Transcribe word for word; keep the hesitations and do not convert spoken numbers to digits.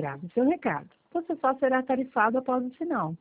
grave seu recado. Você só será tarifado após o sinal.